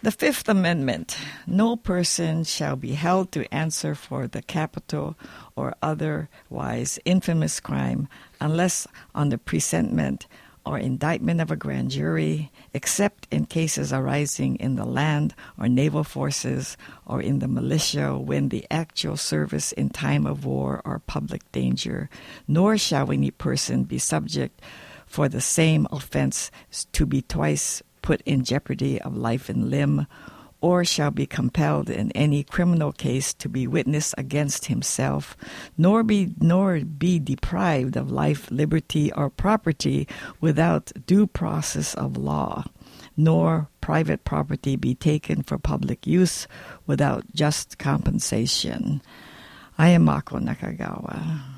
The Fifth Amendment. No person shall be held to answer for the capital or otherwise infamous crime unless on the presentment or indictment of a grand jury, except in cases arising in the land or naval forces or in the militia when the actual service in time of war or public danger, nor shall any person be subject for the same offense to be twice put in jeopardy of life and limb, or shall be compelled in any criminal case to be witness against himself, nor be deprived of life, liberty, or property without due process of law, nor private property be taken for public use without just compensation. I am Mako Nakagawa.